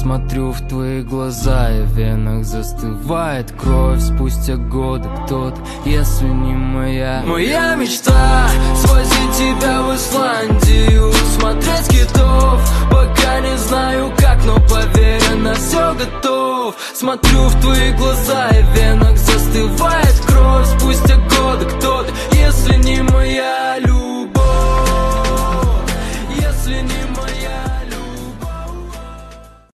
Смотрю в твои глаза, и в венах застывает кровь. Спустя годы кто-то, если не моя мечта свозить тебя в Исландию, смотреть китов. Пока не знаю как, но поверь, на все готов. Смотрю в твои глаза, и в венах застывает